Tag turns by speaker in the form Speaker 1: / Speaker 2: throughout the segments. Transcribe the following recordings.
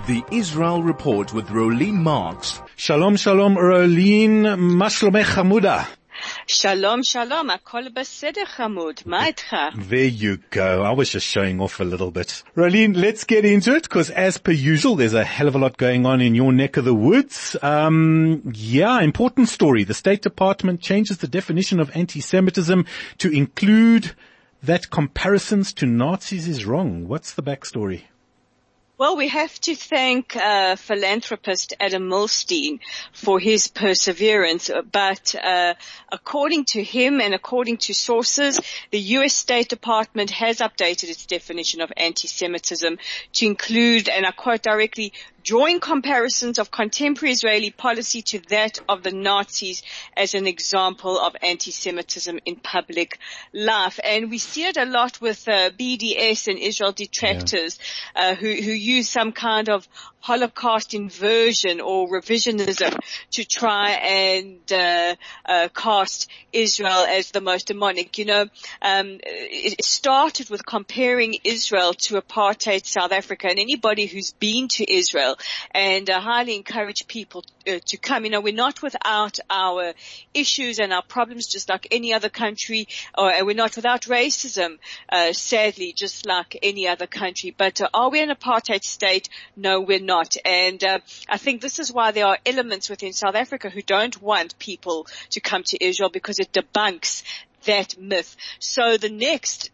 Speaker 1: The Israel Report with Rolene Marks.
Speaker 2: Shalom, shalom, Rolene. Ma shlomech Hamuda?
Speaker 3: Shalom, shalom. Akol beseder Hamud. Ma itcha?
Speaker 2: There you go. I was just showing off a little bit. Rolene, let's get into it, because as per usual, there's a hell of a lot going on in your neck of the woods. Important story. The State Department changes the definition of anti-Semitism to include that comparisons to Nazis is wrong. What's the backstory?
Speaker 3: Well, we have to thank philanthropist Adam Milstein for his perseverance, but according to him and according to sources, the U.S. State Department has updated its definition of anti-Semitism to include, and I quote directly, drawing comparisons of contemporary Israeli policy to that of the Nazis as an example of anti-Semitism in public life. And we see it a lot with BDS and Israel detractors who use some kind of Holocaust inversion or revisionism to try and cast Israel as the most demonic. You know, it started with comparing Israel to apartheid South Africa, and anybody who's been to Israel, and highly encourage people to come. You know, we're not without our issues and our problems, just like any other country, and we're not without racism, sadly, just like any other country. But are we an apartheid state? No, we're not. And I think this is why there are elements within South Africa who don't want people to come to Israel, because it debunks that myth. So the next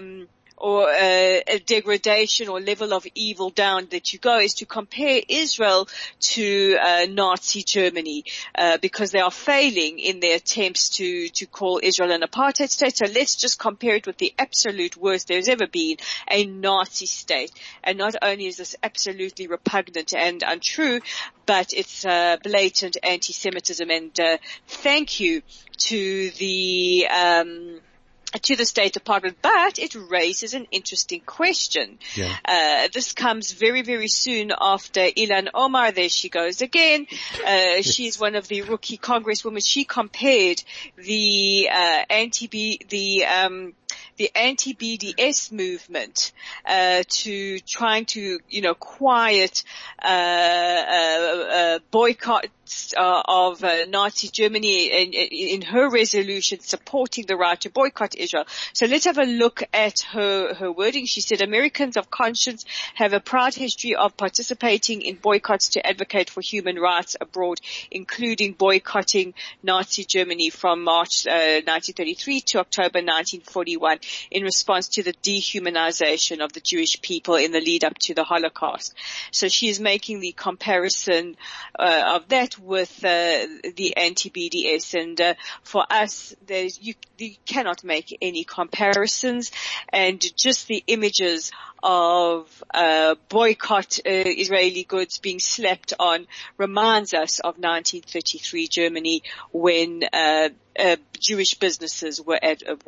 Speaker 3: a degradation or level of evil down that you go is to compare Israel to Nazi Germany, because they are failing in their attempts to call Israel an apartheid state. So let's just compare it with the absolute worst there's ever been, a Nazi state. And not only is this absolutely repugnant and untrue, but it's blatant anti-Semitism. And thank you to the State Department, but it raises an interesting question. Yeah. This comes very, very soon after Ilhan Omar. There she goes again. She's one of the rookie congresswomen. She compared the anti-BDS movement to trying to, quiet boycotts of Nazi Germany in her resolution supporting the right to boycott Israel. So let's have a look at her wording. She said, Americans of conscience have a proud history of participating in boycotts to advocate for human rights abroad, including boycotting Nazi Germany from March 1933 to October 1941 in response to the dehumanization of the Jewish people in the lead up to the Holocaust. So she is making the comparison of that with the anti-BDS, and for us, you cannot make any comparisons, and just the images of boycott Israeli goods being slapped on reminds us of 1933 Germany, when Jewish businesses were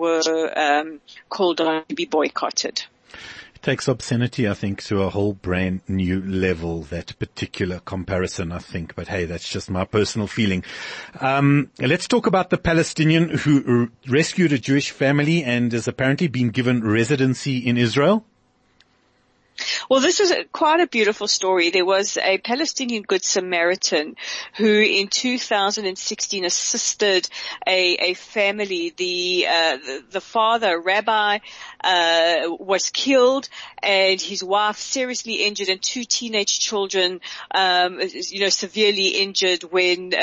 Speaker 3: called on to be boycotted.
Speaker 2: Takes obscenity, I think, to a whole brand new level, that particular comparison, I think. But hey, that's just my personal feeling. Let's talk about the Palestinian who rescued a Jewish family and has apparently been given residency in Israel.
Speaker 3: Well, this is quite a beautiful story. There was a Palestinian Good Samaritan who in 2016 assisted a family. The father, rabbi, was killed, and his wife seriously injured, and two teenage children, severely injured when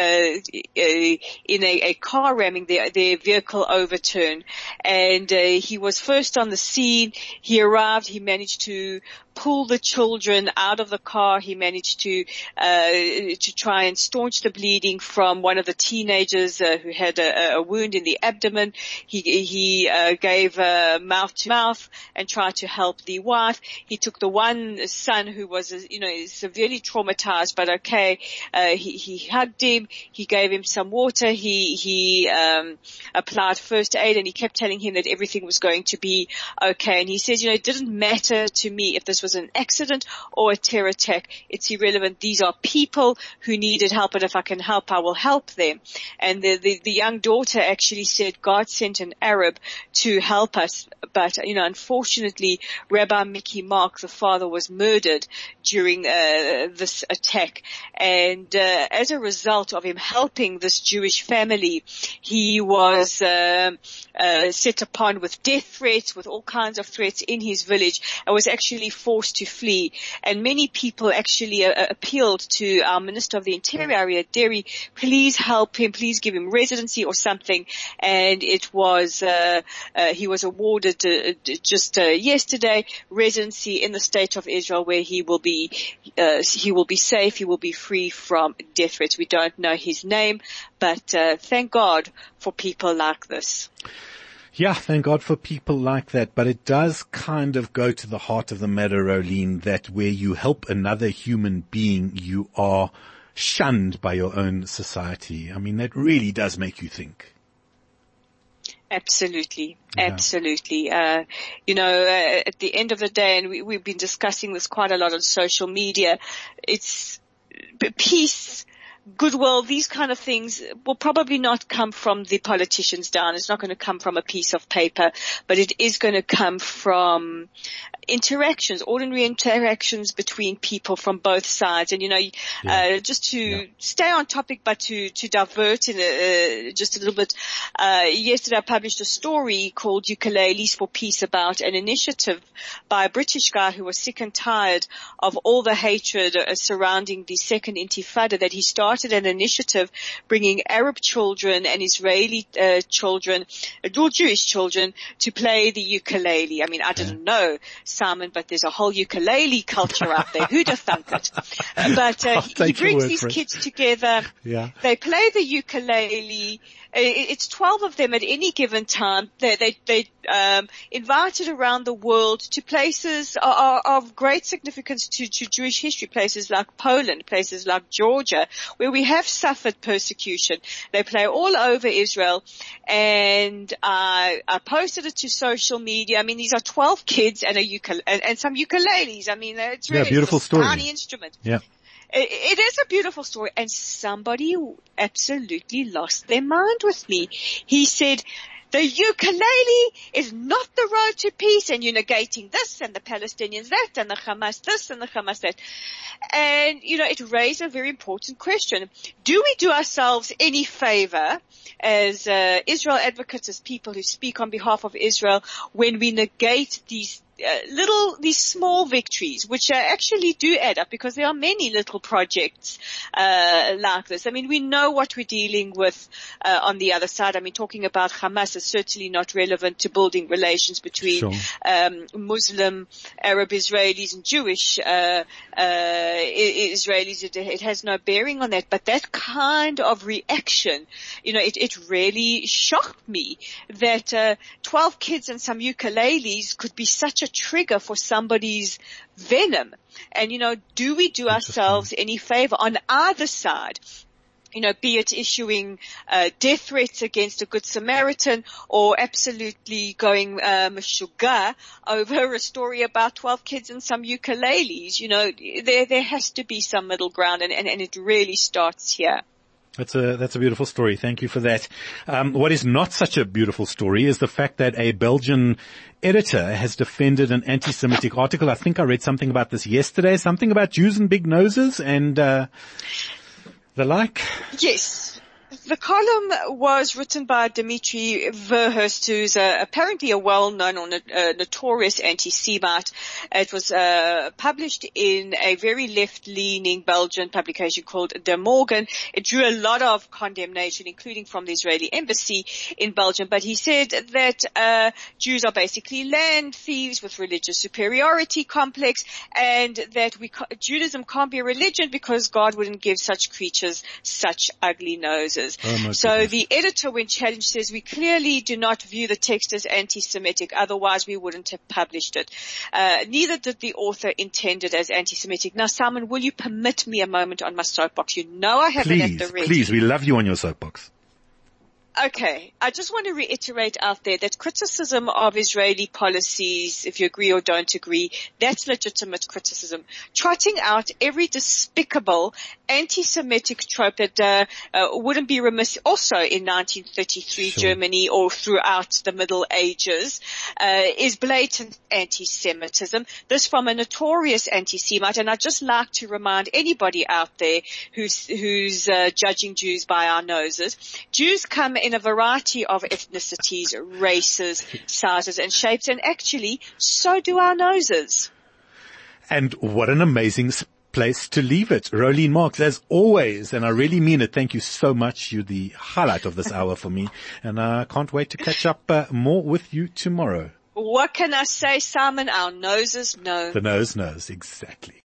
Speaker 3: in a car ramming, their vehicle overturned. And he was first on the scene. He arrived. He managed to pull the children out of the car. He managed to try and staunch the bleeding from one of the teenagers who had a wound in the abdomen. He gave mouth to mouth and tried to help the wife. He took the one son who was severely traumatized, but okay. He hugged him. He gave him some water. He applied first aid, and he kept telling him that everything was going to be okay. And he said, it didn't matter to me if this was was an accident or a terror attack. It's irrelevant. These are people who needed help, and if I can help, I will help them. And the young daughter actually said, God sent an Arab to help us, but, unfortunately, Rabbi Mickey Mark, the father, was murdered during this attack. And as a result of him helping this Jewish family, he was set upon with death threats, with all kinds of threats in his village, and was actually forced to flee. And many people actually appealed to our Minister of the Interior, Ariat Deri, please help him, please give him residency or something. And it was he was awarded just yesterday residency in the state of Israel, where he will be safe, he will be free from death threats. We don't know his name, but thank God for people like this.
Speaker 2: Yeah, thank God for people like that. But it does kind of go to the heart of the matter, Rolene, that where you help another human being, you are shunned by your own society. I mean, that really does make you think.
Speaker 3: Absolutely. Yeah. Absolutely. At the end of the day, and we've been discussing this quite a lot on social media, it's peace, goodwill, these kind of things will probably not come from the politicians down. It's not going to come from a piece of paper, but it is going to come from interactions, ordinary interactions between people from both sides. And, just to stay on topic, but to divert in just a little bit, yesterday I published a story called Ukuleles for Peace about an initiative by a British guy who was sick and tired of all the hatred surrounding the second Intifada, that he started an initiative bringing Arab children and Israeli children, or Jewish children, to play the ukulele. I mean, I didn't know, Simon, but there's a whole ukulele culture out there. Who'd have thunk it? But he brings these kids together. Yeah. They play the ukulele. It's 12 of them at any given time. They invited around the world to places of great significance to Jewish history, places like Poland, places like Georgia, where we have suffered persecution. They play all over Israel, and I posted it to social media. I mean, these are 12 kids and and some ukuleles. I mean, it's really
Speaker 2: beautiful story.
Speaker 3: Tiny instrument.
Speaker 2: Yeah.
Speaker 3: It is a beautiful story, and somebody absolutely lost their mind with me. He said, the ukulele is not the road to peace, and you're negating this and the Palestinians that and the Hamas this and the Hamas that. And, it raised a very important question. Do we do ourselves any favor as Israel advocates, as people who speak on behalf of Israel, when we negate these small victories, which actually do add up, because there are many little projects like this. I mean, we know what we're dealing with on the other side. I mean, talking about Hamas is certainly not relevant to building relations between Muslim, Arab Israelis and Jewish Israelis. It has no bearing on that. But that kind of reaction, it really shocked me that 12 kids and some ukuleles could be such a trigger for somebody's venom. And, do we do ourselves any favor on either side? Be it issuing death threats against a good Samaritan, or absolutely going meshuggah over a story about 12 kids and some ukuleles. There has to be some middle ground, and it really starts here.
Speaker 2: That's a beautiful story. Thank you for that. What is not such a beautiful story is the fact that a Belgian editor has defended an anti-Semitic article. I think I read something about this yesterday, something about Jews and big noses and the like.
Speaker 3: Yes. The column was written by Dimitri Verhulst, who's apparently a well-known or notorious anti-Semite. It was published in a very left-leaning Belgian publication called De Morgen. It drew a lot of condemnation, including from the Israeli embassy in Belgium. But he said that Jews are basically land thieves with religious superiority complex, and that Judaism can't be a religion because God wouldn't give such creatures such ugly noses. So the editor, when challenged, says, we clearly do not view the text as anti-Semitic, otherwise we wouldn't have published it. Neither did the author intend it as anti-Semitic. Now, Simon, will you permit me a moment on my soapbox? I have it at the ready.
Speaker 2: Please, we love you on your soapbox.
Speaker 3: Okay, I just want to reiterate out there that criticism of Israeli policies, if you agree or don't agree, that's legitimate criticism. Trotting out every despicable anti-Semitic trope that wouldn't be remiss also in 1933
Speaker 2: Sure.
Speaker 3: Germany or throughout the Middle Ages is blatant anti-Semitism. This from a notorious anti-Semite, and I'd just like to remind anybody out there who's judging Jews by our noses. Jews come in a variety of ethnicities, races, sizes and shapes, and actually so do our noses.
Speaker 2: And what an amazing place to leave it. Rolene Marks, as always, and I really mean it, thank you so much. You're the highlight of this hour for me, and I can't wait to catch up more with you tomorrow.
Speaker 3: What can I say, Simon? Our noses know.
Speaker 2: The nose knows, exactly.